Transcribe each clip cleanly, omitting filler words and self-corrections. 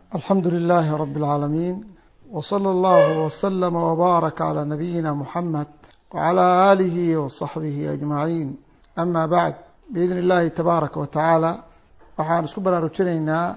الحمد لله رب العالمين، وصلى الله وسلم وبارك على نبينا محمد وعلى آله وصحبه أجمعين. أما بعد، بإذن الله تبارك وتعالى waxaan isku baraarujinaynaa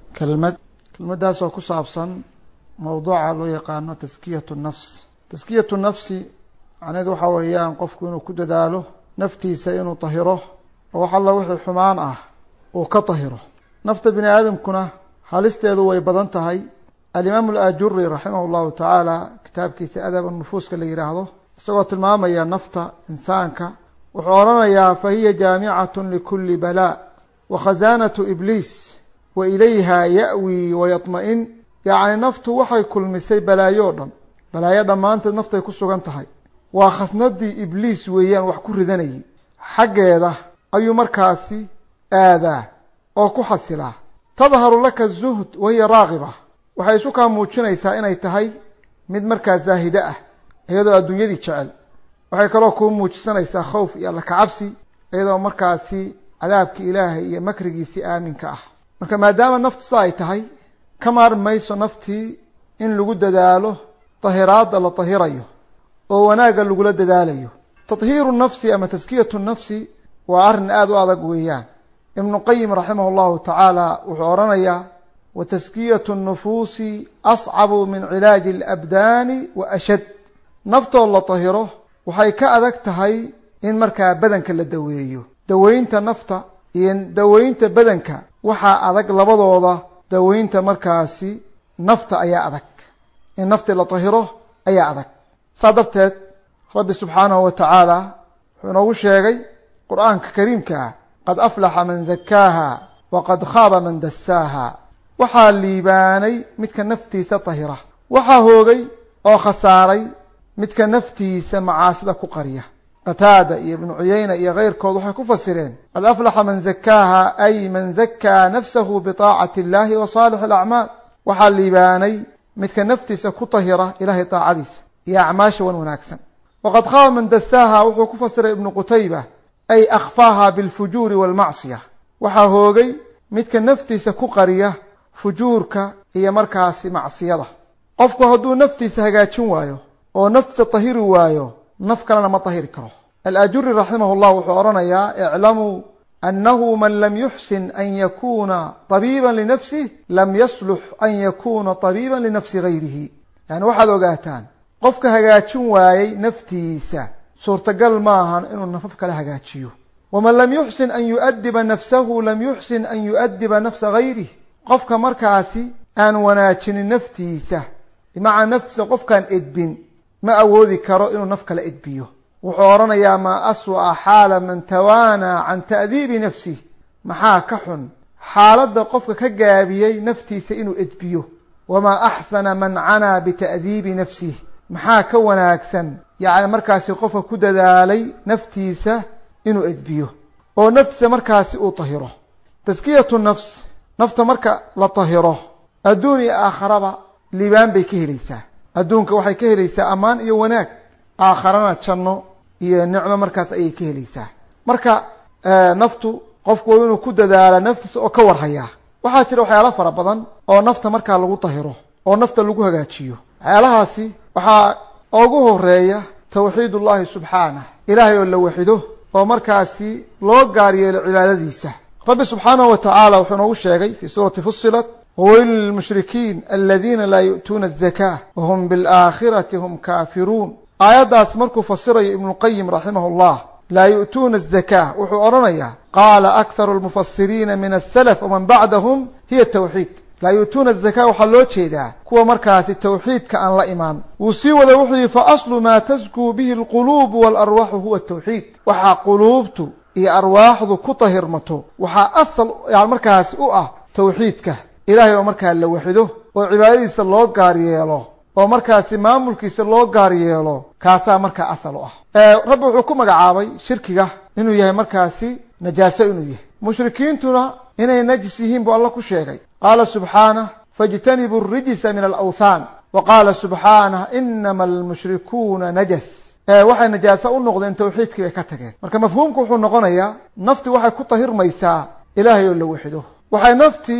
kelmadaas oo ku saabsan mawduuca loo yaqaano taskiyatu nafs. taskiyatu nafsi macnaheedu waxa weeyaan qofku inuu ku dadaalo naftiisa inuu tahiro oo wax alla wixii xumaan ah uu ka tahiro. nafta bini aadamkuna halisteedu way badan tahay. alimaam al-ajuri raximah llahu tacaala kitaabkiisa adab nufuuska la yidhaahdo isagoo tilmaamaya nafta insaanka wuxuu odhanayaa fahiya jaamicatun likulli balaa وخزانة إبليس وإليها يأوي ويطمئن. يعني naftu waxay kulmisay balaayo dhan, balaayo dhammaanteed naftay ku sugan tahay. waa khasnadii ibliis weeyaan wax ku ridanayay, xaggeeda ayuu markaasi aadaa oo ku xasilaa. tadharu laka zuhd wahiya raagiba, waxay isu kaa muujinaysaa inay tahay mid markaa zaahide ah iyadoo adduunyadii jecel. waxay kaloo kuu muujisanaysaa khawf iyo alla kacabsi iyadoo markaasi cadaabki ilaahay iyo makrigiisii aaminka ah. marka maadaama naftu sa ay tahay, ka maarmi mayso naftii in lagu dadaalo tahiraadda la tahirayo oo wanaagga lagula dadaalayo. tahiiru nafsi ama taskiyatu nafsi waa arrin aada u adag weeyaan. ibnu qayim raximah llahu tacaala wuxuu odhanayaa wa taskiyatu nufuusi ascabu min cilaaji alabdaani wa ashad. naftoo la tahiro waxay ka adag tahay in markaa badanka la daweeyo. daweynta nafta iyo daweynta badanka waxaa adag labadooda. daweynta markaasi nafta ayaa adag, in nafti la tahiro ayaa adag. saa darteed rabbi subxaanahu wa tacaala wuxuu inoogu sheegay qur-aanka kariimka ah, qad aflaxa man zakaaha waqad khaaba man dasaaha. waxaa liibaanay midka naftiisa tahira, waxaa hoogay oo khasaaray midka naftiisa macaasida ku qariya. qataada iyo ibnu cuyayna iyo keyrkood waxay ku fasireen qad aflaxa man zakaaha ay man zakaa nafsahu biطaacati اllahi wa saalix alacmaal. waxaa liibaanay midka naftiisa ku tahira ilahay taacadiisa iyo acmaasha wan wanaagsan. waqad khaaba man dasaaha wuxuu ku fasiray ibnu qutayba ay akhfaaha bilfujuuri wاlmacsiya. waxaa hoogay midka naftiisa ku qariya fujuurka iyo markaasi macsiyada. qofku hadduu naftiisa hagaajin waayo oo naftiisa tahiri waayo, naf kalena ma tahiri karo. alajuri raximah llah wuxuu odhanayaa iclamuu annahu man lam yuxsin an yakuna طabiiba linafsih lam yaslux an yakuna طabiiba linafsi gayrihi. yani waxaad ogaataan qofka hagaajin waayey naftiisa suurtagal maahan inuu nafaf kale hagaajiyo. waman lam yuxsin an yu'adiba nafsahu lam yuxsin an yu'adiba nafsa gayrih. qofka markaasi aan wanaajinin naftiisa, bimacnaa naftiisa qofkaan edbin ma awoodi karo inuu naf kale edbiyo. wuxuu odhanayaa maa aswa'a xaala man tawaanaa can ta'diibi nafsih. maxaa ka xun xaaladda qofka ka gaabiyey naftiisa inuu edbiyo. wamaa axsana man canaa bita'diibi nafsih. maxaa ka wanaagsan yacni markaasi qofka ku dadaalay naftiisa inuu edbiyo oo naftiisa markaasi uu tahiro. taskiyatu nafs, nafta marka la tahiro adduun iyo aakharaba liibaan bay ka helaysaa. adduunka waxay ka helaysaa ammaan iyo wanaag, aakharana janno iyo nicmo markaas ayay ka helaysaa. marka naftu qofku waa inuu ku dadaala naftiisa oo ka warhayaa. waxaa jira waxyaalo fara badan oo nafta markaa lagu tahiro oo nafta lagu hagaajiyo. waxyaalahaasi waxaa ugu horeeya tawxiid ullahi subxaanah, ilaahay oo la waxido oo markaasi loo gaar yeelo cibaadadiisa. rabbi subxaanahu wa tacaala wuxuu noogu sheegay fi suurati fusilat wawaylu lilmushrikiin aladiina laa yu'tuuna azakaa wahum bilaakhirati hum kaafiruun. aayaddaas markuu fasirayo ibnuqayim raximah llah laa yu'tuuna azakaa wuxuu odhanayaa qaala akharu lmufasiriina min asalaf waman bacdahum hiya tawxiid. laa yu'tuuna azakaa waxaa loo jeedaa kuwa markaasi tawxiidka aan la imaan. wuu sii wada wuxuu yihi faaslu maa taskuu bihi alquluubu waalarwaaxu huwa tawxiid. waxaa quluubtu iyo arwaaxdu ku tahirmato waxaa asal yani markaasi u ah tawxiidka. ilaahay oo markaa la waxido oo cibaadadiisa loo gaar yeelo oo markaasi maamulkiisa loo gaar yeelo, kaasaa markaa asal u ah. rabbi wuxuu ku magacaabay shirkiga inuu yahay markaasi najaaso inuu yahay. mushrikiintuna inay najis yihiin buu alla ku sheegay. qaala subxaanah faاjtanibuu الrijsa min alawthaan wa qaala subxaanah inama almushrikuuna najas. waxay najaaso u noqdeen tawxiidkii bay ka tageen. marka mafhuumku wuxuu noqonayaa nafti waxay ku tahirmaysaa ilaahay oo la waxido. waxay naftii ku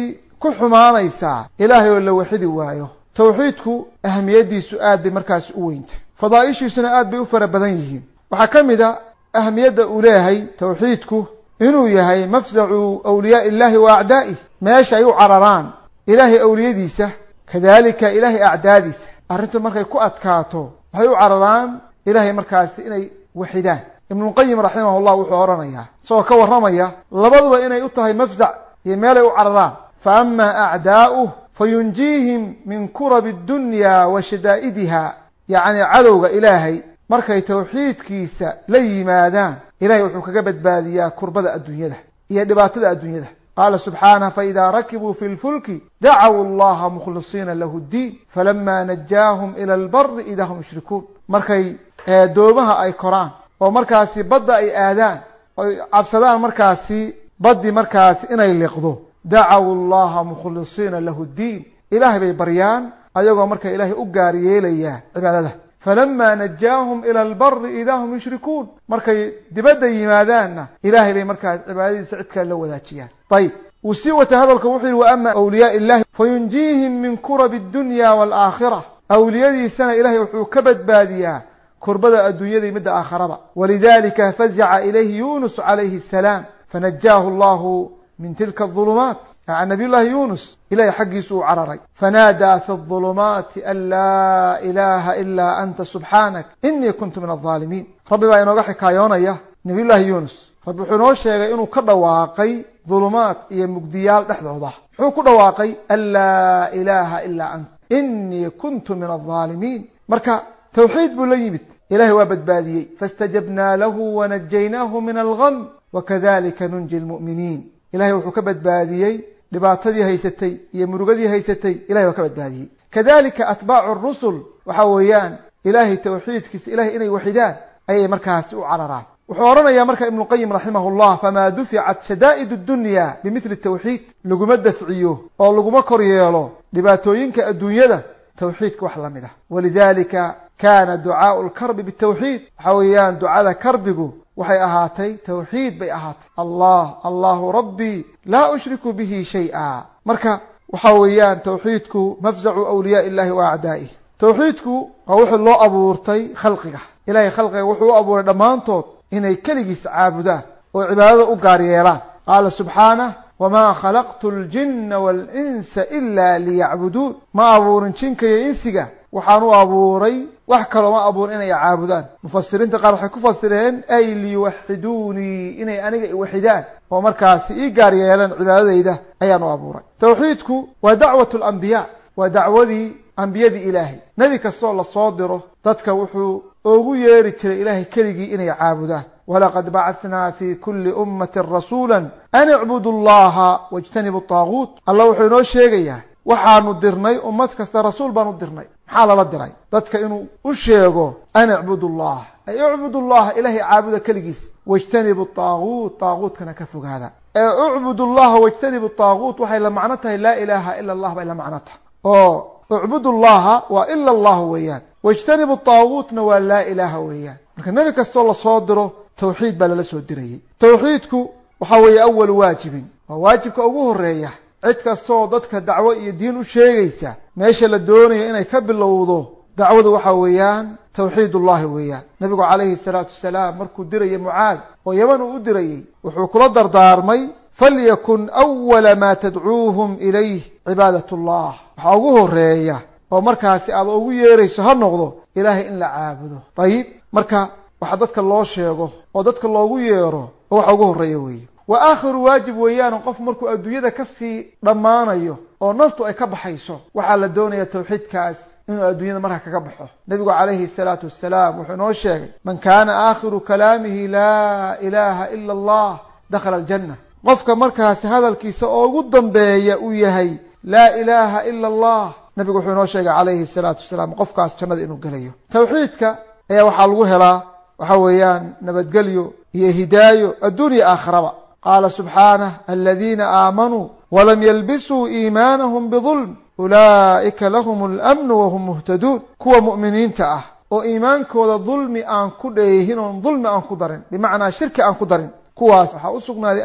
ku xumaanaysaa ilaahay oo la waxidi waayo. tawxiidku ahamiyadiisu aad bay markaas u weynta, fadaa'ishiisuna aad bay u fara badan yihiin. waxaa ka mid a ahamiyadda uu leeyahay tawxiidku inuu yahay mafzacu awliyaai illaahi wa acdaa'ih, meesha ay u cararaan ilaahay awliyadiisa kadalika ilaahay acdaadiisa. arrintu markay ku adkaato waxay u cararaan ilaahay markaasi inay waxidaan. ibnulqayim raximahullah wuxuu odhanayaa isagoo ka warramaya labaduba inay u tahay mafzac iyo meelay u cararaan. fa ama acdaa'uh fayunjiihim min kurabi addunya wa shadaa'idiha, yacni cadowga ilaahay markay tawxiidkiisa la yimaadaan ilahay wuxuu kaga badbaadiyaa kurbada adduunyada iyo dhibaatada adduunyada. qaala subxaanah faidaa rakibuu fi lfulki dacaw allaha mukhlisiina lahu ddiin falama najaahum ila albari idaa hum yushrikuun. markay doomaha ay koraan oo markaasi badda ay aadaan oy cabsadaan markaasi baddii markaasi inay liqdo, dacaw allaha mukhlisiina lahu ddiin, ilaahay bay baryaan ayagoo marka ilaahay u gaar yeelaya cibaadada. falama najaahum ila albari idaa hum yushrikuun, markay dibadda yimaadaanna ilaahay bay markaas cibaadadiisa cid kale la wadaajiyaan. ayib wuu sii wata hadalka wuxuu yihi waama awliyaai illahi fayunjiihim min kurabi addunya waalaakhira, awliyadiisana ilaahay wuxuu ka badbaadiyaa kurbada adduunyada midda aakharaba. walidalika fazaca ilayhi yunus calayhi asalaam fanajaahu allahu min tilka aulumaat. yani nabiy llahi yunus ilahay xaggiisu uu cararay, fanaadaa fi اظulumaati an laa ilaha ilaa anta subxaanak inii kuntu min alظaalimiin. rabbi baa inooga xikaayoonaya nabiy llahi yunus. rabbi wuxuu inoo sheegay inuu ka dhawaaqay dhulumaad iyo mugdiyaal dhexdooda. muxuu ku dhawaaqay an laa ilaha ilaa anta inii kuntu min alظaalimiin. marka tawxiid buu la yimid, ilahay waa badbaadiyey. faاstajabnaa lahu wanajaynaahu min algam wakadalika nunji lmu'miniin. ilahay wuxuu ka badbaadiyey dhibaatadii haysatay iyo murugadii haysatay, ilahay waa ka badbaadiyey. kadalika atbaacu rusul waxa weeyaan ilahay tawxiidkiisa ilahay inay waxidaan ayay markaasi u cararaan. wuxuu odhanayaa marka ibnuqayim raximahullah famaa duficat shadaa'id addunya bimithli tawxiid, laguma dafciyo oo laguma kor yeelo dhibaatooyinka adduunyada tawxiidka wax la mid ah. walidalika kaana ducaau lkarbi bitawxiid, waxa weeyaan ducada karbigu waxay ahaatay tawxiid bay ahaatay. allahu rabbii laa ushriku bihi shay-a. marka waxa weeyaan tawxiidku mafzacu awliyaai illahi wa acdaa'ih. tawxiidku waa wuxuu loo abuurtay khalqiga, ilahay khalqiga wuxuu u abuuray dhammaantood inay keligiis caabudaan oo cibaadada u gaar yeelaan. qaala subxaanah wamaa khalaqtu ljinna waalinsa ila liyacbuduun. ma abuurin jinka iyo insiga waxaan u abuuray wax kaloo ma abuurin inay caabudaan. mufasiriinta qaar waxay ku fasireen ay liyuwaxiduunii, inay aniga iwaxidaan oo markaasi ii gaar yeelaan cibaadadayda ayaan u abuuray. tawxiidku waa dacwatu alambiyaa, waa dacwadii ambiyadii ilaahay. nebi kastoo lasoo diro dadka wuxuu ugu yeeri jiray ilaahay keligii inay caabudaan. walaqad bacathnaa fi kuli ummatin rasuula an icbudu allaha wajtanibu taaguut. allah wuxuu inoo sheegayaa waxaanu dirnay ummad kasta rasuul baanu dirnay. maxaa lala diray? dadka inuu u sheego an icbudu llah, ay icbudu llaha ilaahay caabuda keligiis, wajtanibu taaguut, taaguutkana ka fogaada. ucbudu llaha wajtanibu taaguut waxay la macno tahay laa ilaaha ila allah bay la macno tahay, oo ucbudu llaha waa ila allah weeyaan, wajtanibu taaguutna waa laa ilaaha weeyaan. marka nebi kastoo lasoo diro tawxiid baa lala soo dirayey. tawxiidku waxa weeye awalu waajibin, waa waajibka ugu horeeya. cid kastoo dadka dacwo iyo diin u sheegaysa meesha la doonayo inay ka bilowdo dacwadu waxa weeyaan tawxiidullahi weeyaan. nabigu calayhi salaatu wasalaam markuu dirayay mucaad oo yaman uu u dirayey wuxuu kula dardaarmay falyakun awala maa tadcuuhum ilayh cibaadat ullah. waxaa ugu horeeya oo markaasi aad ugu yeerayso ha noqdo ilaahay in la caabudo. ayib marka waxa dadka loo sheego oo dadka loogu yeero oo waxa ugu horeeya weeye. wa aakhiru waajib weeyaan qof markuu adduunyada kasii dhammaanayo oo naftu ay ka baxayso waxaa la doonaya tawxiidkaas inuu adduunyada markaa kaga baxo. nabigu calayhi salaatu wasalaam wuxuu inoo sheegay man kaana aakhiru kalaamihi laa ilaaha ila allah dakhala aljanna. qofka markaasi hadalkiisa oo ugu dambeeya uu yahay laa ilaaha ila allah, nabigu wuxuu inoo sheegay calayhi salaatu wasalaam qofkaas jannada inuu gelayo. tawxiidka ayaa waxaa lagu helaa waxa weeyaan nabadgelyo iyo hidaayo adduunya aakhiraba. qaala subxaanah aladiina aamanuu walam yalbisuu iimaanahum bidulm ulaa'ika lahum اlamnu wahum muhtaduun. kuwa mu'miniinta ah oo iimaankooda dulmi aan ku dheehin oon dulmi aan ku darin, bimacnaa shirki aan ku darin, kuwaas waxaa u sugnaaday amni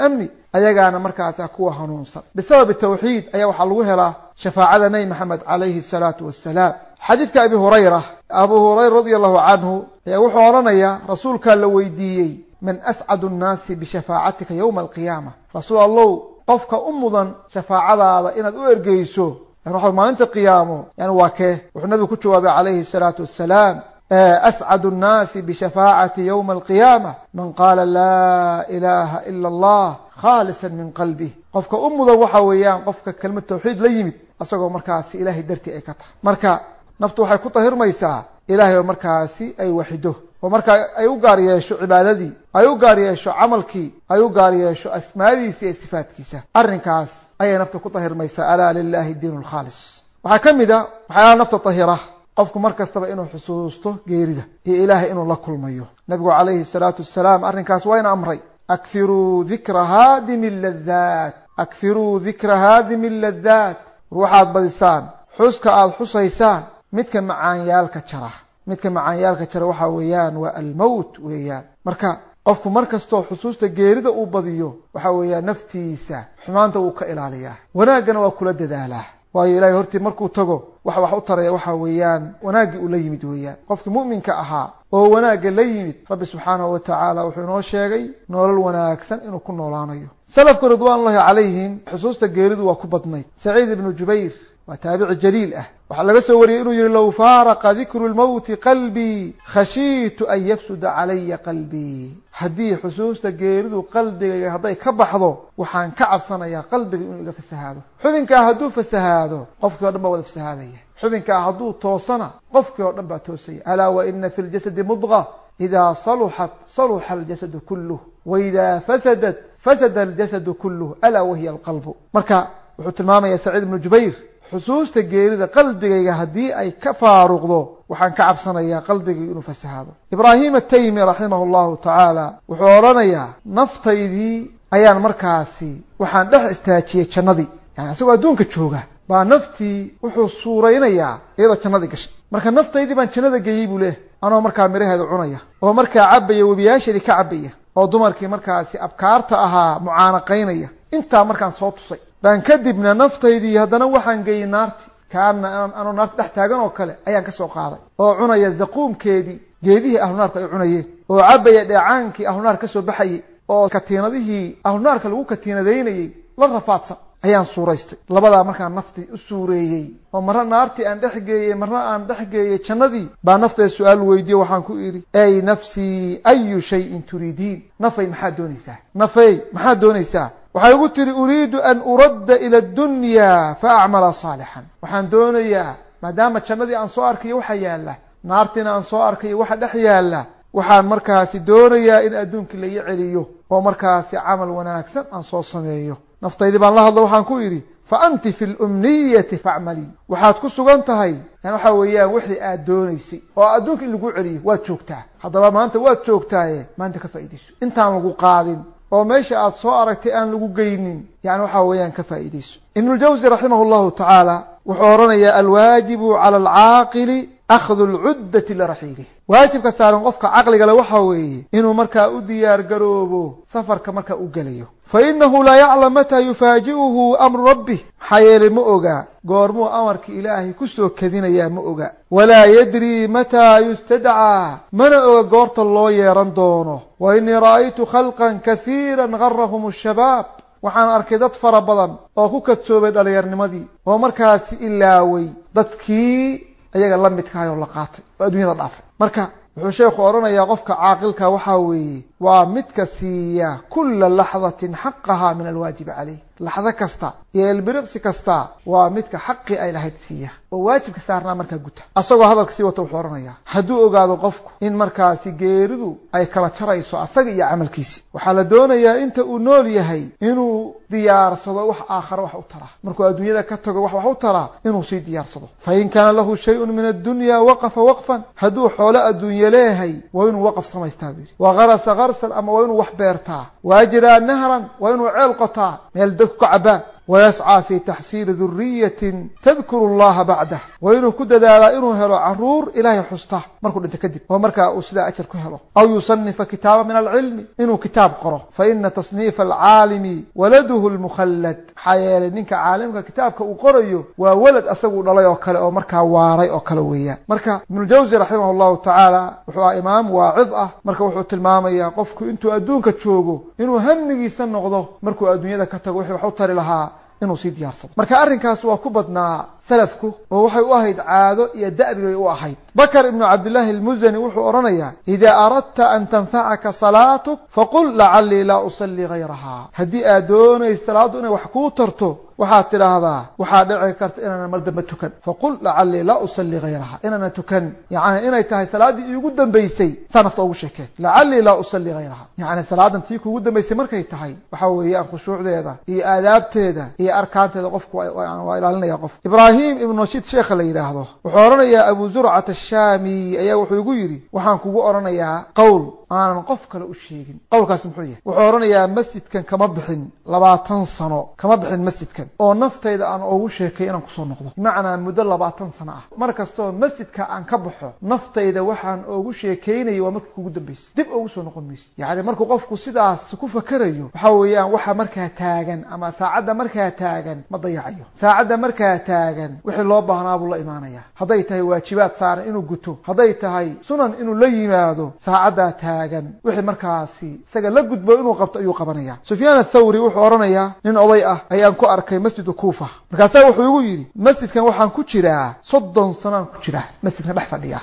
ayagaana markaasa kuwa hanuunsan bisababi tawxiid ayaa waxaa lagu helaa shafaacada nabi maxamed calayhi salaatu wassalaam xadiidka abu hurayra radia allahu canhu ayaa wuxuu odhanayaa rasuulkaa la weydiiyey man ascadu nnaasi bishafaacatika yowma alqiyaama rasuul allow qofka u mudan shafaacadaada inaad u ergeyso waxa maalinta qiyaamo yani waa kee wuxuu nabigu ku jawaabay calayhi salaatu wassalaam ascadu nnaasi bishafaacati yowma alqiyaama man qaala laa ilaaha ila allah khaalisan min qalbih qofka u mudan waxa weeyaan qofka kelmad tawxiid la yimid asagoo markaasi ilaahay dartii ay ka tahay marka naftu waxay ku tahirmaysaa ilaahay oo markaasi ay waxido oo markaa ay u gaar yeesho cibaadadii ay u gaar yeesho camalkii ay u gaar yeesho asmaadiisa iyo sifaadkiisa arrinkaas ayay nafta ku tahirmaysaa alaa lilahi diinu lkhaalis waxaa ka mid a waxyaalaha nafta tahira qofku mar kastaba inuu xusuusto geerida iyo ilaahay inuu la kulmayo nabigu calayhi salaatu wassalaam arrinkaas waa ina amray akhiruu dikra haadimi ladhaat akhiruu dikra haadimi ladhaat ruuxaad badisaan xuska aada xusaysaan midka macaanyaalka jara midka macaanyaalka jara waxa weeyaan waa almowt weeyaan marka qofku mar kastoo xusuusta geerida uu badiyo waxa weeyaan naftiisa xumaanta wuu ka ilaaliyaa wanaaggana waa kula dadaalaa waayo ilaahay hortii markuu tago wax u taraya waxa weeyaan wanaaggii uu la yimid weeyaan qofkii mu'minka ahaa oo wanaagga la yimid rabbi subxaanahu watacaala wuxuu inoo sheegay nolol wanaagsan inuu ku noolaanayo salafku ridwaanullahi calayhim xusuusta geeridu waa ku badnayd saciid ibnu jubayr waa taabici jaliil ah waxaa laga soo wariyey inuu yihi low faaraqa dikru lmowti qalbii khashiitu an yafsuda calaya qalbii haddii xusuusta geeridu qalbigayga hadday ka baxdo waxaan ka cabsanayaa qalbiga inuu iga fasahaado xubinkaa hadduu fasahaado qofkii o dhan baa wada fasahaadaya xubinkaa hadduu toosana qofkii oo dhan baa toosaya alaa waina fi ljasadi mudqa idaa saluxat saluxa aljasadu kuluh waidaa fasadat fasada aljasadu kuluh alaa wahiya alqalbu marka wuxuu tilmaamaya saciid ibnu jubayr xusuusta geerida qalbigayga haddii ay ka faaruqdo waxaan ka cabsanayaa qalbigayga inuu fasahaado ibraahim ataymi raximah llahu tacaala wuxuu odhanayaa naftaydii ayaan markaasi waxaan dhex istaajiyey jannadii yani isagoo adduunka jooga baa naftii wuxuu suuraynayaa iyadoo jannadii gashay marka naftaydii baan jannada geeyey buu leehay anoo markaa miraheeda cunaya oo markaa cabaya webiyaasheedii ka cabaya oo dumarkii markaasi abkaarta ahaa mucaanaqaynaya intaa markaan soo tusay baan kadibna naftaydii haddana waxaan geeyey naarti kaana anoo naarta dhex taagan oo kale ayaan ka soo qaaday oo cunaya zaquumkeedii geedihii ahlunaarku ay cunayeen oo cabaya dheecaankii ahlunaar ka soo baxayey oo katiinadihii ahlunaarka lagu katiinadaynayey la rafaadsan ayaan suuraystay labadaa markaan naftii u suureeyey oo marna naartii aan dhex geeyey marna aan dhex geeyey jannadii baa nafteeda su-aal weydiiye waxaan ku idhi ey nafsii ayu shayin turiidiin nafay maxaad doonaysaa nafey maxaad doonaysaa waxay ugu tiri uriidu an uradda ila addunya fa acmala saalixan waxaan doonayaa maadaama jannadii aan soo arkayo waxa yaalla naartiina aan soo arkayo waxa dhex yaalla waxaan markaasi doonayaa in adduunkii laga celiyo oo markaasi camal wanaagsan aan soo sameeyo naftaydii baan la hadlo waxaan ku idhi fa anti fi lumniyati facmalii waxaad ku sugan tahay yani waxa weeyaan wixii aad doonaysay oo adduunka in lagu celiyo waad joogtaa haddaba maanta waad joogtaaye maanta ka faa'iidayso intaan lagu qaadin oo meesha aad soo aragtay aan lagu geynin yani waxa weeyaan ka faa'iidayso ibnuljawsi raximah llahu tacaala wuxuu odhanayaa alwaajibu cala alcaaqili akhdu lcuddati liraxiilih waajibka saaran qofka caqligale waxa weeye inuu markaa u diyaar garoobo safarka markaa u gelayo fa inahu laa yaclam mataa yufaaji'uhu amru rabbih maxaa yeelay ma ogaa goormuu amarka ilaahay kusoo kadinayaa ma oga walaa yadrii mataa yustadcaa mana oga goorta loo yeeran doono wa inii ra'aytu khalqan kasiira garahum ashabaab waxaan arkay dad fara badan oo ku kadsoobay dhallinyarnimadii oo markaasi ilaaway dadkii ayaga la midkahay oo la qaatay oo adduunyada dhaafay marka wuxuu sheekhu odhanayaa qofka caaqilka waxaa weeye waa midka siiya kulla laxdatin xaqahaa min alwaajibi calayh laxdo kasta iyo elbiriqsi kasta waa midka xaqii ay lahayd siiya oo waajibka saarnaa markaa guta asagoo hadalka sii wata wuxuu odhanayaa hadduu ogaado qofku in markaasi geeridu ay kala jarayso asaga iyo camalkiisi waxaa la doonayaa inta uu nool yahay inuu diyaarsado wax aakhare wax u taraa markuu adduunyada ka tago wax u taraa inuu sii diyaarsado fain kaana lahu shayun min addunya waqafa waqfan hadduu xoolo adduunye leeyahay waa inuu waqaf samaystaa buu yidhi wagarasa garsan ama waa inuu wax beertaa waajraa nahran waa inuu ceel qotaa meel dadku ka cabaan ويسعى في تحصيل ذرية تذكر الله بعده وإنه كددالا إنه هلو عرور إلهي حسته مركو أنت كذب ومركا أسدا أجر كهلو أو يصنف كتابا من العلم إنه كتاب قرأ فإن تصنيف العالم ولده المخلد حيالي نينك عالمك كتابك وقرأيه وولد أسوء الله وكلا أو مركا واري أو كلوية مركا ابن الجوزي رحمه الله تعالى وحو إمام واعظة مركا وحو تلماميا قفكو انتو أدونك تشوغو إنو همجي سنقضو مركو أدونيدا كتاقو وحو طاري لها inuu sii diyaarsado marka arrinkaas waa ku badnaa salafku oo waxay u ahayd caado iyo da'bi way u ahayd bakar ibn abdullah al-muzani wuxuu oranayaa idha aradta an tanfa'aka salatuk faqul la'alli la usalli ghayraha hadii aad doonayso salaadu inay wax ku tarto waxaad tiraahdaa waxaa dhici karta inaan mar dambe tukan faqul la'alli la usalli ghayraha inana tukan yaani inay tahay salaadii ugu dambeysay sanafta ugu sheekay la'alli la usalli ghayraha yaani salaadan tii ugu dambeysay markay tahay waxa weeyaan khushuucdeeda iyo aadaabteeda iyo arkaanteeda qofku waa ilaalinaya qof ibrahim ibn rashid sheekh la yiraahdo wuxuu oranayaa abu zur'at ash-shami ayaa wuxuu igu yiri waxaan kugu oranayaa qowl aan qof kale u sheegin qowlkaas muxuu yahay wuxuu oranayaa masjidkan kama bixin 20 sano kama bixin masjidkan oo naftayda aan ugu sheekay inaan ku soo noqdo macna muddo 20 sano ah markastoo masjidka aan ka baxo naftayda waxaan ugu sheekaynay waa markii ugu dambeysay dib ugu soo noqon maysid yaani markuu qofku sidaas ku fakarayo waxa weeyaan waxa markaa taagan ama saacada markaa taagan ma dayacayo saacada markaa taagan wixii loo baahnaa buu la imaanaya haday tahay waajibaad saaran inuu guto haday tahay sunan inuu la yimaado saacada taagan wixii markaasi isaga la gudbo inuu qabto ayuu qabanaya Sufyaan ath-Thawri wuxuu oranayaa nin oday ah ayaan ku arkay masjidka Kuufa markaas wuxuu igu yiri masjidkan waxaan ku jiraa 30 sano ku jiraa masjidka dhex fadhiya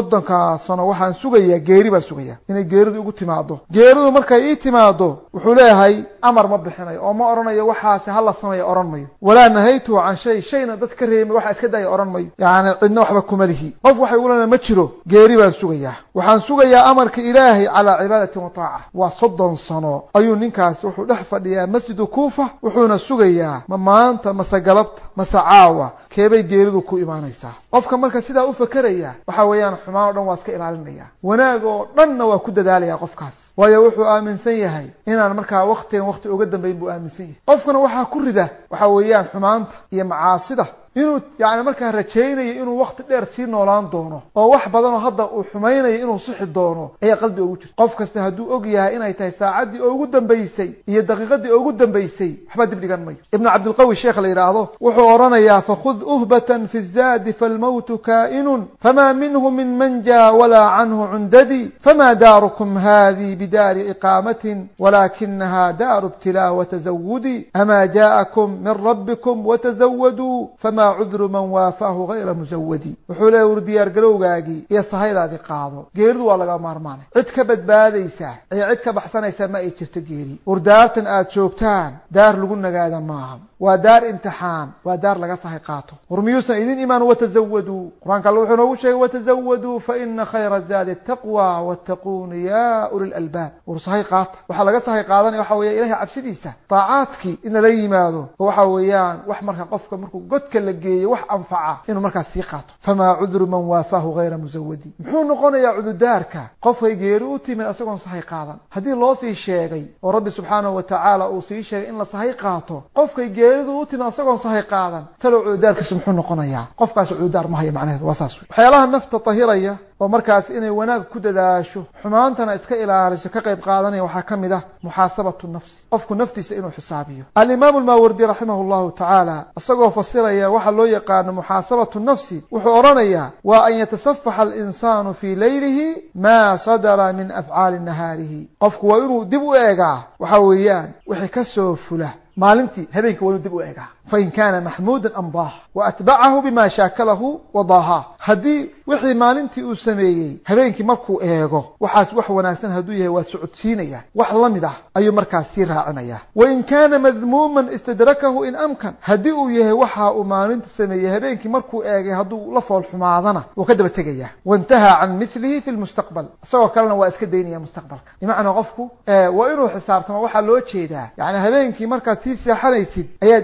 30 sano waxaan sugayaa geeri baan sugayaa inay geeridu ugu timaado geeridu markay ii timaado wuxuu leeyahay amar ma bixinayo oo ma oranayo waxaas hal sameeyo oran mayo walaa nahaytu an shayna dad ka reemay waxa iska day oran mayo yaani cidna waxba kuma lihi qof waxay ulana ma jiro geeri baan sugayaa waxaan sugayaa amarka ilaahay ala cibaadati wa taa'a wa 30 sano ayuu ninkaas wuxuu dhex fadhiyaa masjidka Kuufa wuxuuna sugayaa ma maanta masagalabta masacaawa keebay geeridu ku imaanaysaa qofka marka sidaa u fakaraya waxa weeyaan xumaan oo dhan waa iska ilaalinaya wanaag oo dhanna waa ku dadaalaya qofkaas waayo wuxuu aaminsan yahay inaan markaa waqti uga dambeyn buu aaminsan yahay qofkana waxa ku rida waxa weeyaan xumaanta iyo macaasida inuu yaani markaa rajaynayo inuu waqti dheer sii noolaan doono oo wax badan oo hadda uu xumaynayo inuu sixi doono ayaa qalbi ugu jirta qof kasta haduu og yahay inay tahay saacadii ugu dambeysay iyo daqiiqadii ugu dambeysay waxba dib dhigan mayo ibn abdul qawi sheekh la yiraahdo wuxuu oranayaa fa khudh uhbatan fi az-zad fal maut ka'inun fama minhu min manja wala anhu undadi fama darukum hadhi bidar iqamatin walakinaha dar ibtila wa tazawudi ama ja'akum min rabbikum wa tazawwadu fama عذر من وافاه غير مزودي وحوله ورديار galowgaagi iyo sahaydaadi qaado geeridu waa laga maarmaanay cid ka badbaadaysa ay cid ka baxsanaysa ma ay jirto geeri urdaartan aad joogtaan daar lagu nagaada maaha waa daar imtixaan waa daar laga sahay qaato warmiyuusan idin iimaan watazawadu quraanka Allah wuxuu noogu sheegay watazawadu fa inna khayra zadi at-taqwa wattaqun ya ulil albab warsahay qaata waxa laga sahay qaadanay waxa weeye ilaahay cabsidiisa taa'aadki in la yimaado waxa weeyaan wax marka qofka markuu godka la geeyo wax anfaca inuu markaas sii qaato fama udru man waafahu ghayra muzawwadi muxuu noqonayaa ududaarka qofay geeri u timid asagoon sahay qaadan hadii loo sii sheegay oo rabbi subhanahu wa ta'ala uu sii sheegay in la sahay qaato qofkay geeridu u timid asagoon sahay qaadan talo ududaarkiisu muxuu noqonayaa qofkaas ududaar ma hayo macnaheedu waa saas waxyaalaha nafta tahiraya oo markaas inay wanaag ku dadaasho xumaantana iska ilaaliso ka qayb qaadanaya waxa kamid ah muhaasabatu nafsi qofku naftiisa inuu xisaabiyo al-imam al-mawardi rahimahullahu ta'ala asagoo fasiraya waxa loo yaqaan muhaasabatu nafsi wuxuu oranayaa waa an yatasaffaha al-insanu fi laylihi ma sadara min af'ali naharihi qofku waa inuu dib u eegaa waxa weeyaan wixii ka soo fula maalintii habeenkii waa dib u eegaa fa in kana mahmudan amdah wa atba'ahu bima shakalahu wadaha hadii wixii maalintii uu sameeyay habeenkii markuu eego waxaas wax wanaagsan haduu yahay waa socodsiinaya wax lamid ah ayuu markaas sii raacinaya wa in kana madmuman istadrakahu in amkan hadii uu yahay waxa uu maalintii sameeyay habeenkii markuu eegay haduu la fool xumaadana uu ka daba tagaya wantaha an mithlihi fi almustaqbal asagoo kalena waa iska deynaya mustaqbalka imaana qofku waa inuu xisaabtamo waxa loo jeedaa yaani habeenkii marka tii seexanaysid ayaad eegaysaa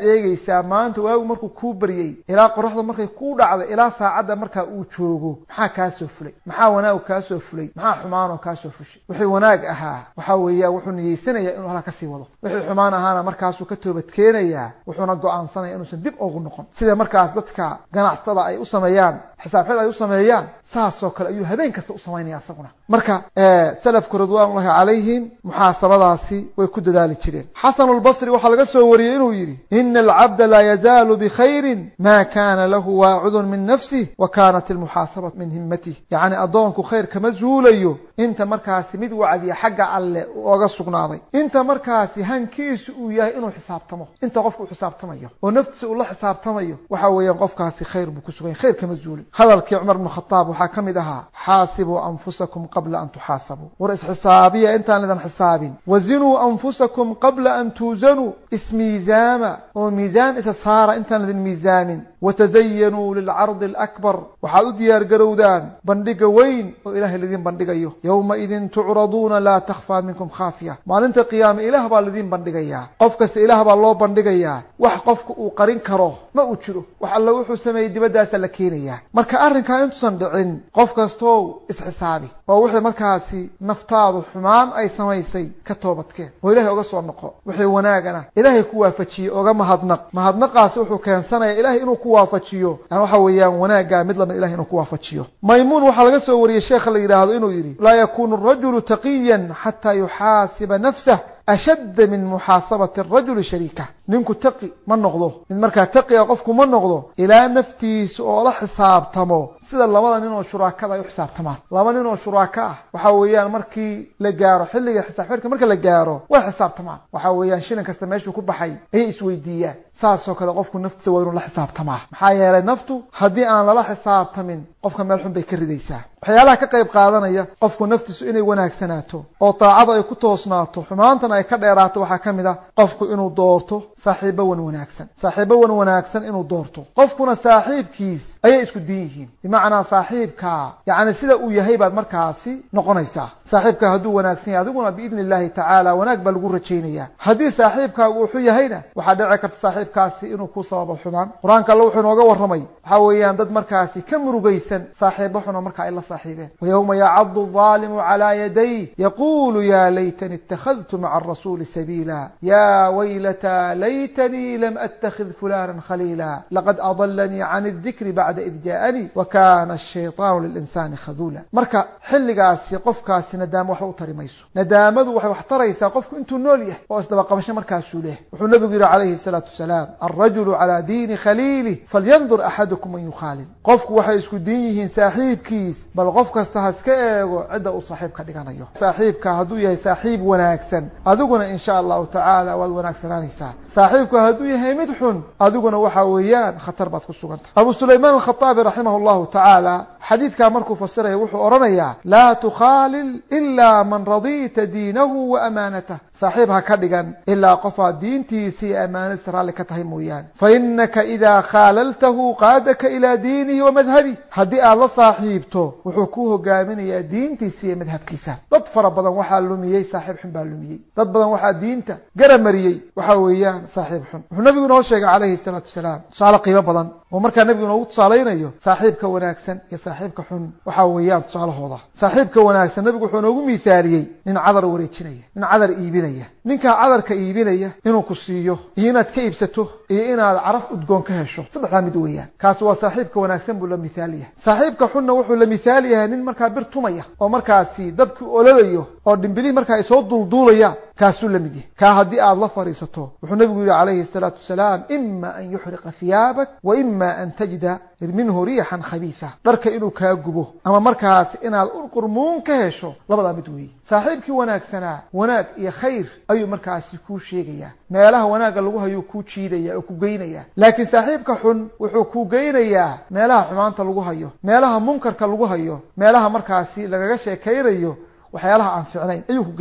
fiirisaa maanta waagu markuu kuu baryey ilaa qoraxda markay kuu dhacdo ilaa saacadda markaa uu joogo maxaa kaa soo fulay, maxaa wanaag kaa soo fulay, maxaa xumaanoo kaa soo fushay. wixii wanaag ahaa waxa weeyaa wuxuu niyeysanayaa inuu halka kasii wado, wixii xumaan ahaana markaasuu ka toobad keenayaa, wuxuuna go'aansanaya inuusan dib ugu noqon. sida markaas dadka ganacsatada ay u sameeyaan xisaab xil ay u sameeyaan saasoo kale ayuu habeen kasta u samaynaya asaguna. marka salafku ridwaanullahi calayhim muxaasabadaasi way ku dadaali jireen. xasan albasri waxaa laga soo wariyey inuu yidhi ina alcabda laa yazaalu bikhayrin ma kana lahu waacudun min nafsih wa kanat almuxaasabatu min himmatih. yacni addoonku khayr kama zuulayo inta markaasi mid wacdiya xagga alle oga sugnaaday, inta markaasi hankiisu uu yahay inuu xisaabtamo, inta qofku uu xisaabtamayo oo naftiisa uu la xisaabtamayo waxa weeyaan qofkaasi khayr buu ku sugan yahay, khayr kama zuulin. hadalkii cumar ibn khataab waxaa ka mid ahaa xaasibuu anfusakum qabla an tuxaasabuu, war isxisaabiya intaan idan xisaabin, wazinuu anfusakum qabla an tuuzanuu, ismiizaama oo miisaan isa saara intaan idin miisaamin, watazayanuu lilcardi alakbar, waxaad u diyaar garowdaan bandhiga weyn oo ilahay lidin bandhigayo. yowmaidin tucraduuna laa takhfaa minkum khaafiya, maalinta qiyaame ilaah baa lidin bandhigayaa, qof kasta ilaah baa loo bandhigayaa, wax qofka uu qarin karo ma uu jiro, wax alla wuxuu sameeyey dibaddaasa la keenayaa. marka arrinkaa intuusan dhicin qof kastoo isxisaabi oo wixii markaasi naftaadu xumaan ay samaysay ka toobadkeen oo ilaahay oga soo noqo, wixii wanaagana ilaahay ku waafajiye oga mahadnaq. mahadnaqaasi wuxuu keensanaya ilaahay inuu ku waafajiyo, yani waxa weeyaan wanaaggaa mid lamid ilahay inuu ku waafajiyo. maymuun waxaa laga soo wariyey sheekha la yidhaahdo inuu yidhi laa yakunu arajulu taqiyan xataa yuxaasiba nafsah ashadda min muxaasabati arajuli shariika. ninku taqi ma noqdo, mid markaa taqiga qofku ma noqdo ilaa naftiisa oo la xisaabtamo sida labada nin oo shuraakada ay u xisaabtamaan. laba nin oo shuraaka ah waxa weeyaan markii la gaaro xilliga xisaab xirka marka la gaaro way xisaabtamaan, waxa weeyaan shilin kasta meeshuu ku baxay ayay isweydiiyaan. saasoo kale qofku naftiisa waa inuu la xisaabtamaa, maxaa yeelay naftu haddii aan lala xisaabtamin qofka meel xun bay ka ridaysaa. waxyaalaha ka qayb qaadanaya qofku naftiisu inay wanaagsanaato oo taacada ay ku toosnaato, xumaantana ay ka dheeraato waxaa ka mid ah qofku inuu doorto saaxiibo wan wanaagsan, saaxiibo wan wanaagsan inuu doorto. qofkuna saaxiibkiis ayay isku din yihiin, bimacnaa saaxiibka yacni sida uu yahay baad markaasi noqonaysaa. saaxiibka hadduu wanaagsan yahay adiguna biidni illaahi tacaala wanaag baa lagu rajaynayaa. haddii saaxiibkaagu wuxuu yahayna waxaa dhici karta saaxiibkaasi inuu ku sababo xumaan. qur-aanka alla wuxuu inooga warramay waxaa weeyaan dad markaasi ka murugaysan saaxiibo xuna marka ay la saaxiibeen. wayowma yacadu الظaalimu calىa yadayh yaqulu ya laytani اtakhadtu maca arasuuli sabiila ya waylata laytanii lam attakhid fulana khaliila laqad adalanii can الdikri bacda id jaaanii wakana الshayطaanu lilinsaani khaduula. marka xilligaasi qofkaasi nadaamo waxba u tari mayso. nadaamadu waxay wax taraysaa qofku intuu nool yahay oo isdabaqabasho markaasuu leh. wuxuu nabigu yihi calayhi الsalaatu wasalaam alrajulu calىa diini khaliilih falyandur axadukum man yukhaalil. qofku waxay isku diin yihiin saaxiibkiis, bal qof kasta ha iska eego cidda uu saaxiib ka dhiganayo. saaxiibka hadduu yahay saaxiib wanaagsan adiguna in sha allahu tacaala waad wanaagsanaanaysaa. saaxiibku hadduu yahay mid xun adiguna waxa weeyaan khatar baad ku sugantah. abu sulaymaan alkhataabi raximah allahu tacaala xadiidkaa markuu fasiraya wuxuu odhanayaa laa tukhaalil ilaa man radita diinahu wa amaanatah. saaxiib ha ka dhigan ilaa qofaad diintiisa iyo amaanadiisa raalli ka tahay mooyaane. fainaka idaa khaalaltahu qaadaka ilaa diinihi wa madhabih. haddii aad la saaxiibto wuxuu ku hogaaminayaa diintiisa iyo madhabkiisa. dad fara badan waxaa lumiyey saaxiib xun baa lumiyey. dad badan waxaa diinta garamariyey waxa weeyaan saaxiib xun. wuxuu nabigu inoo sheegay calayhi salaatu wasalaam tusaale qiimo badan oo markaa nabigu inoogu tusaalaynayo saaxiibka wanaagsan iyo saaxiibka xun waxa weeyaan tusaalahooda. saaxiibka wanaagsan nabigu wuxuu inoogu miithaaliyey nin cadar wareejinaya, nin cadar iibinaya. ninkaa cadarka iibinaya inuu ku siiyo iyo inaad ka iibsato iyo inaad caraf udgoon ka hesho, saddexdaa mid weeyaan. kaasi waa saaxiibka wanaagsan buu la mithaal yahay. saaxiibka xunna wuxuu la mithaal yahay nin markaa bir tumaya oo markaasi dabkii ololayo oo dhimbilihii markaa ay soo dulduulayaan, kaasuu la mid yahay. kaa haddii aad la fadhiisato wuxuu nabigu yihi calayhi الsalaatu wasalaam ima an yuxriqa hiyaabak wa ima an tajida minhu riixan khabiisa. dharka inuu kaa gubo ama markaas inaad urqurmuun ka hesho, labadaa mid weeye. saaxiibkii wanaagsanaa wanaag iyo khayr ayuu markaasi kuu sheegayaa, meelaha wanaagga lagu hayuu kuu jiidaya oo ku geynaya. laakiin saaxiibka xun wuxuu kuu geynayaa meelaha xumaanta lagu hayo, meelaha munkarka lagu hayo, meelaha markaasi lagaga sheekaynayo waxyaalaha aan ficnayn ayuu ku geynayaa.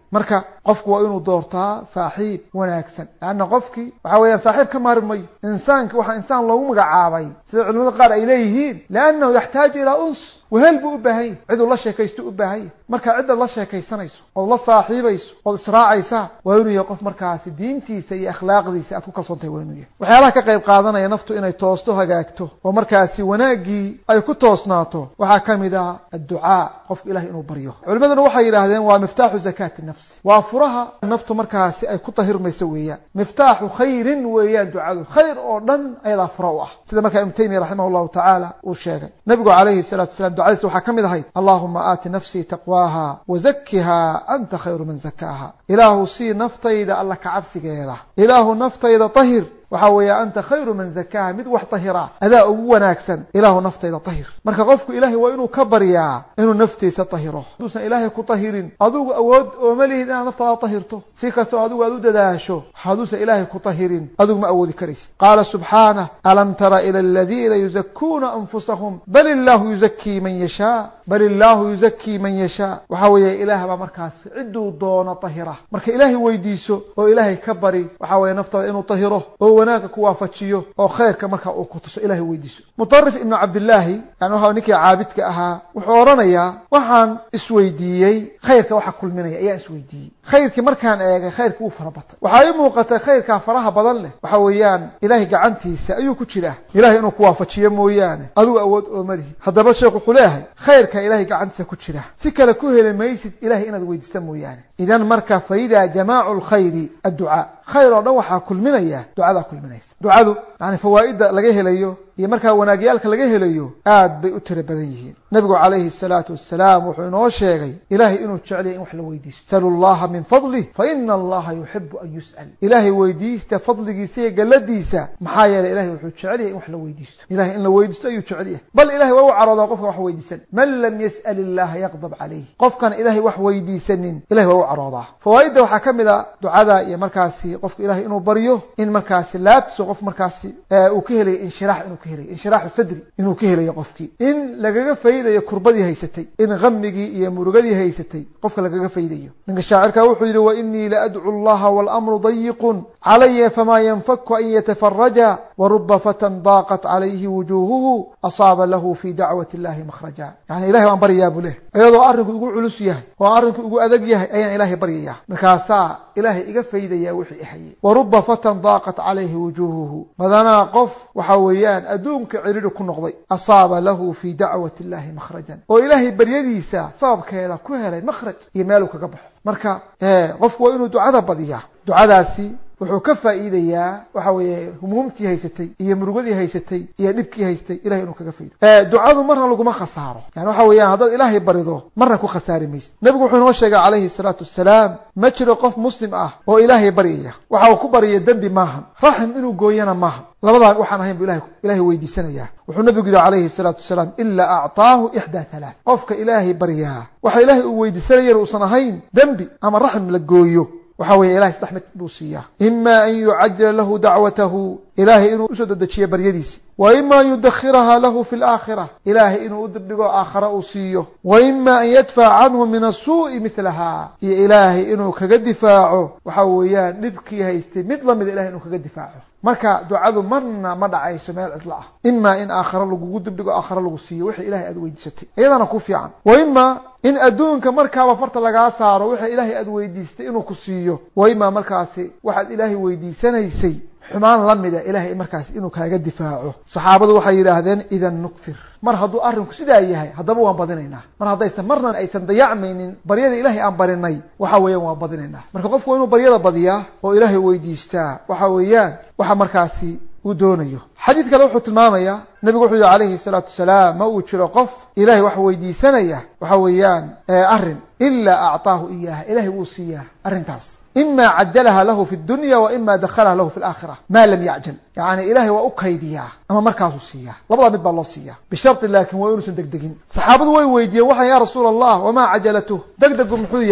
marka qofku waa inuu doortaa saaxiib wanaagsan laanna qofkii waxa weeyaan saaxiib ka maari mayo insaanka waxaa insaan loogu magacaabay sida culimada qaar ay leeyihiin liannahu yaxtaaju ilaa uns wehel buu u baahan yahy ciduu la sheekaysto u baahan yahy markaa cidda la sheekaysanayso ood la saaxiibayso ood israacaysaa waa inuu yahay qof markaasi diintiisa iyo akhlaaqdiisa aad ku kalsoontahay waa inuu yahay waxyaalaha ka qayb qaadanaya naftu inay toosto hagaagto oo markaasi wanaaggii ay ku toosnaato waxaa ka mid ah adducaa qofka ilahay inuu baryo culimaduna waxay yidhaahdeen waa miftaaxu zakaati nafsi waa furaha naftu markaasi ay ku tahirmayso weeyaan miftaaxu khayrin weeyaan ducadu khayr oo dhan ayadaa fura u ah sida markaa ibnu taymiya raximah allahu tacaala uu sheegay nabigu calayhi salaatu wasalaam ducadiisa waxaa ka mid ahayd allahuma aati nafsii taqwaaha wazakiha anta khayru man zakaaha ilaahu sii naftayda alla ka cabsigeeda ilaahu naftayda tahir waxa weeye anta khayru man zakaaha mid wax tahira adaa ugu wanaagsan ilaahu naftayda tahir marka qofku ilaahay waa inuu ka baryaa inuu naftiisa tahiro haduusan ilaahay ku tahirin adigu awood ooma lihid inaad naftaada tahirto si kastoo adigu aad u dadaasho haduusan ilaahay ku tahirin adigu ma awoodi karaysid qaala subxaanah alam tara ila aladiina yuzakuuna anfusahum bal illaahu yuzakii man yashaa bal illaahu yuzakii man yashaa waxa weeye ilaah baa markaas ciduu doono tahira marka ilaahay weydiiso oo ilaahay ka bari waxa weeye naftaada inuu tahiro oo wanaaga ku waafajiyo oo khayrka markaa uu ku tuso ilaahay weydiiso mutarif ibnu cabdillaahi yani waxa ninkii caabidka ahaa wuxuu odhanayaa waxaan isweydiiyey khayrka waxa kulminaya ayaa isweydiiyey khayrkii markaan eegay khayrkii wuu fara batay waxaa ii muuqatay khayrkaa faraha badan leh waxa weeyaan ilaahay gacantiisa ayuu ku jiraa ilahay inuu ku waafajiyo mooyaane adigu awood ooma lihid haddaba sheekh wuxuu leeyahay khayrka ilahay gacantiisa ku jira si kale ku heli maysid ilahay inaad weydiista mooyaane idan marka faidaa jamaacu lkhayri adducaa khayr oo dhan waxaa kulminaya ducadaa kulminaysa ducadu yani fawaa'idda laga helayo iyo markaa wanaagyaalka laga helayo aad bay u tiro badan yihiin nabigu calayhi salaatu wassalaam wuxuu inoo sheegay ilaahay inuu jeclaya in wax la weydiisto salu llaha min fadlih fa ina allaha yuxibu an yus'al ilaahay weydiista fadligiisa iyo galladiisa maxaa yeelay ilahay wuxuu jecel yahay in wax la weydiisto ilahay in la weydiisto ayuu jecel yahay bal ilahay waa u caroodaa qofka wax weydiisan man lam yas'al illaha yaqdab calayh qofkan ilahay wax weydiisanin ilahay waa u caroodaa fawaa'idda waxaa ka mid a ducada iyo markaasi qofka ilahay inuu baryo in markaasi laabtiso qof markaasi uu ka helayo inshiraax inuu ka helayo inshiraaxu sadri inuu ka helayo qofkii in lagaga faydayo kurbadii haysatay in ghamigii iyo murugadii haysatay qofka lagaga faydayo ninka shaacirka wuxuu yidhi wa inii la adcu allaha waalamru dayiqun calaya famaa yanfaku an yatafaraja waruba fatan daaqat calayhi wujuhuhu asaaba lahu fi dacwati illahi makhraja yani ilahay waan baryayaa buu leh iyadoo arrinku igu culus yahay oo arrinku igu adag yahay ayaan ilaahay baryayaa markaasaa ilaahay iga faydaya wixii ihayay waruba fatan daaqat calayhi wujuhuhu madanaa qof waxa weeyaan adduunka ciriiri ku noqday asaaba lahu fi dacwati illahi makhrajan oo ilaahay baryadiisa sababkeeda ku helay makhraj iyo meeluu kaga baxo marka qofku waa inuu ducada badiyaa ducadaasi wuxuu ka faa'iidayaa waxa weeye humuumtii haysatay iyo murugadii haysatay iyo dhibkii haystay ilahay inuu kaga faydo ducadu marna laguma khasaaro yani waxa weeyaan haddaad ilaahay barido marna ku khasaari maysid nebigu wuxuu inoo sheegay calayhi salaatu wassalaam ma jiro qof muslim ah oo ilaahay baryaya waxa uu ku baryaya dembi maahan raxim inuu gooyana maahan labadaa waxaan ahayn buu ilaahay weydiisanayaa wuxuu nabigu yidhi calayhi salaatu wasalaam ilaa acطaahu ixdaa halaath qofka ilaahay baryaa waxa ilaahay uu weydiisanayana uusan ahayn dembi ama raxim la gooyo waxa weeye ilahay saddex mid buu siiyaa ima an yucajila lahu dacwatahu ilaahay inuu usoo dedejiyo baryadiisi wa ima an yudakhiraha lahu fi laakhira ilaahay inuu u dibdhigo aakhara uu siiyo wa ima an yadfac canhu min asuu'i milaha iyo ilaahay inuu kaga difaaco waxa weeyaan dhibkii haystay mid lamida ilahay inuu kaga difaaco marka ducadu marna ma dhacayso meel cidla ah ima in aakhara lagugu dibdhigo aakhara lagu siiyo wixii ilahay aad weydiisatay iyadana ku fiican wa ima in adduunka markaaba farta lagaa saaro wixii ilaahay aad weydiistay inuu ku siiyo wa ima markaasi waxaad ilaahay weydiisanaysay xumaan la mida ilaahay markaasi inuu kaaga difaaco saxaabadu waxay yidhaahdeen idan nuktir mar hadduu arrinku sidaa yahay haddaba waan badinaynaa mar haddaysan marna aysan dayacmaynin baryada ilaahay aan barinay waxa weeyaan waan badinaynaa marka qofku waa inuu baryada badiyaa oo ilaahay weydiistaa waxa weeyaan waxa markaasi uu doonayo xadiid kale wuxuu tilmaamayaa nabigu wuxuu yihi calayhi salaatu wasalaam ma uu jiro qof ilaahay wax weydiisanaya waxa weeyaan arrin ilaa acطaahu iyaha ilahay wuu siiyaa arrintaas ima cajalaha lahu fi dunya wa ima dakhalaha lahu fi laakhira maa lam yacjal yani ilahay waa u kaydiyaa ama markaasuu siiyaa labada mid baa loo siiyaa bisharti laakin waa inuusan degdegin saxaabadu way weydiiyeen waxaan ya rasuula allah wamaa cajalatuh degdegu muxuu yahay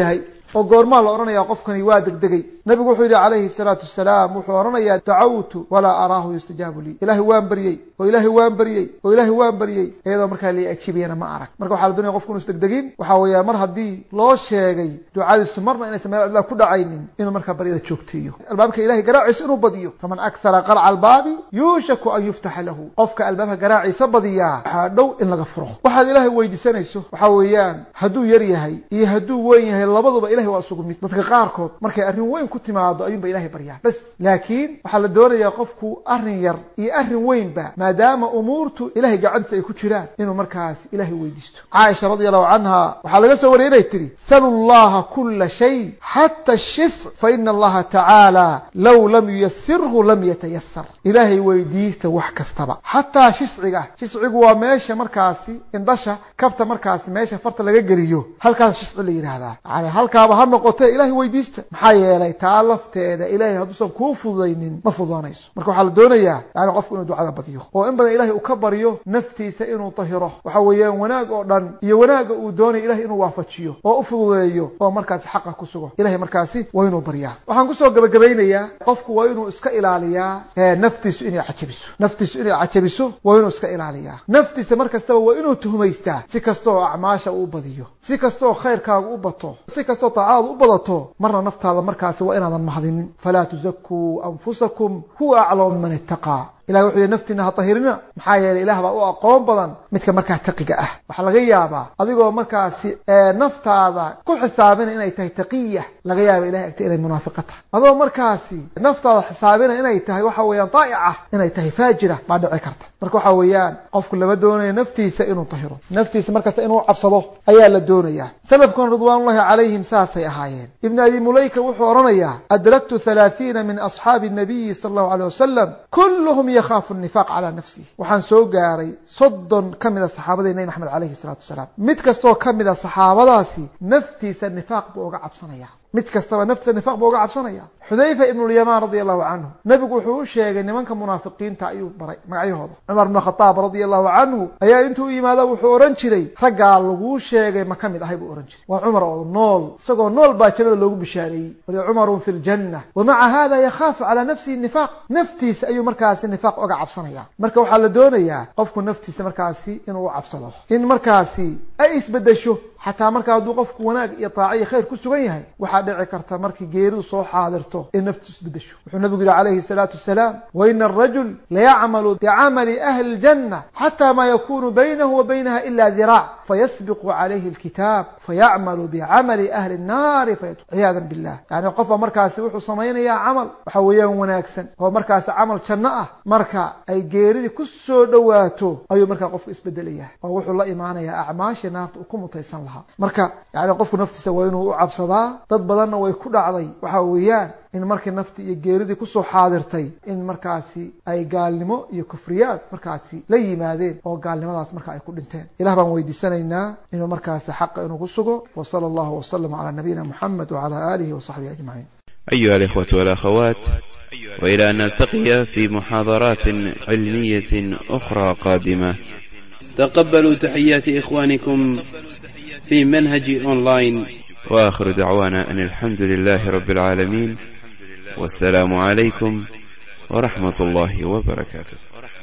oo goormaa la oranayaa qofkani waa degdegay nabigu wuxuu yidhi calayhi salaatu wasalaam wuxuu oranayaa dacawtu walaa araahu yustajaabu lii ilaahay waan baryey oo ilaahay waan baryey oo ilaahay waan baryey iyadoo markaa la ajibiyana ma arag marka waxaa la doonaya qofku inuu isdegdegin waxaa weeyaan mar haddii loo sheegay ducadiisu marna inaysan meel cidlaa ku dhacaynin inuu markaa baryada joogteeyo albaabka ilahay garaaciisa inuu badiyo faman akthara qarca albaabi yuushaku an yuftaxa lahu qofka albaabka garaaciisa badiyaa waxaa dhow in laga furo waxaad ilaahay weydiisanayso waxaa weeyaan hadduu yar yahay iyo hadduu weyn yahay labaduba ilahay waa isugu mid dadka qaarkood markay arrin weyn ku timaado ayuunba ilahay baryaan bas laakiin waxaa la doonayaa qofku arrin yar iyo arrin weynba maadaama umuurtu ilahay gacantiisa ay ku jiraan inuu markaas ilahay weydiisto caaisha radiallahu canha waxaa laga soo wariyay inay tidhi salu llaha kula shay xata ashisc fa ina allaha tacaala low lam yuyasirhu lam yatayasar ilaahay weydiista wax kastaba xataa shiscigu waa meesha markaasi indhasha kabta markaasi meesha farta laga geliyo halkaas shisci la yidhaahdaa yani halkaaba ha noqotee ilahay weydiista maxaa yeelay taa lafteeda ilahay hadduusan kuu fududaynin ma fududanayso marka waxaa la doonayaa yani qofku inuu ducada badiyo oo in badan ilahay uu ka baryo naftiisa inuu tahiro waxa weeyaan wanaag oo dhan iyo wanaagga uu doonayo ilahay inuu waafajiyo oo u fududeeyo oo markaasi xaqa ku sugo ilahay markaasi waa inuu baryaa waxaan kusoo gabagabaynayaa qofku waa inuu iska ilaaliyaa naftiisu inay cajabiso waa inuu iska ilaaliyaa naftiisa mar kastaba waa inuu tuhmaystaa si kastooo acmaasha uu badiyo si kastooo khayrkaagu u bato si kastoo taacadaadu u badato marna naftaada markaasi waa inaadan mahadinin falaa tuzakuu anfusakum huwa aclamu man ittaqaa ilahi wuxuu yidhi naftiina ha tahirina maxaa yeelay ilaah baa u aqoon badan midka markaa taqiga ah waxaa laga yaabaa adigoo markaasi naftaada ku xisaabina inay tahay taqiya laga yaaba ilahay agta inay munaafiqa tahay adoo markaasi naftaada xisaabina inay tahay waxa weeyaan daa'ica inay tahay faajira baa dhici karta marka waxa weeyaan qofku lama doonayo naftiisa inuu tahiro naftiisa markasta inuu cabsado ayaa la doonayaa salafkuna ridwaanullahi calayhim saasay ahaayeen ibn abi mulayka wuxuu oranayaa adraktu 30 min asxaabi nabiyi sala allahu alayh wasalam kulluhum yakhaafu nifaq calaa nafsihi waxaan soo gaaray 30 ka mida saxaabadii nabi maxamed calayhi salaatu wasalaam mid kastoo ka mida saxaabadaasi naftiisa nifaaq buu uga cabsanaya mid kastaba naftiisa nifaaq buu uga cabsanaya xudayfa ibnu lyamaan radia allahu canhu nabigu wuxuu u sheegay nimanka munaafiqiinta ayuu baray magacyahooda cumar bnu khataab radia allahu canhu ayaa intuu yimaada wuxuu ohan jiray raggaa laguu sheegay ma ka mid ahay buu ohan jiray waa cumar oo nool isagoo nool baa jannada loogu bishaareeyey wali cumarun fi ljanna wamaca hada yakhaafu calaa nafsihi nifaaq naftiisa ayuu markaasi nifaaq uga cabsanaya marka waxaa la doonayaa qofku naftiisa markaasi inuu u cabsado in markaasi ay isbedesho xataa markaa hadduu qofku wanaag iyo taaca iyo khayr ku sugan yahay waxaa dhici karta markii geeridu soo xaadirto in naftiisu isbedesho wuxuu nabigu yihi calayhi salaatu wasalaam waina arajul layacmalu bicamali ahli ljanna xataa maa yakunu baynahu wa baynaha ila diraac fayasbiqu calayhi alkitaab fayacmalu bicamali ahli nnaari ciyaadan billah yani qofba markaasi wuxuu samaynayaa camal waxa weeyaan wanaagsan oo markaasi camal janno ah marka ay geeridii ku soo dhowaato ayuu markaa qofku isbedelaya oo wuxuu la imaanayaa acmaashii naarta uu ku mutaysan lahaa marka yani qofku naftiisa waa inuu u cabsadaa dad badanna way ku dhacday waxa weeyaan in markii nafti iyo geeridii kusoo xaadirtay in markaasi ay gaalnimo iyo kufriyaad markaasi la yimaadeen oo gaalnimadaas marka ay ku dhinteen ilah baan weydiisanaynaa inuu markaasi xaqa inuu ku sugo wa sala allahu wasalam calaa nabiyina muxamed wacala aalihi wasaxbihi ajmaciin أيها الإخوة والأخوات وإلى أن نلتقي في محاضرات علمية أخرى قادمة تقبلوا تحيات إخوانكم في منهج أونلاين وآخر دعوانا أن الحمد لله رب العالمين والسلام عليكم ورحمة الله وبركاته.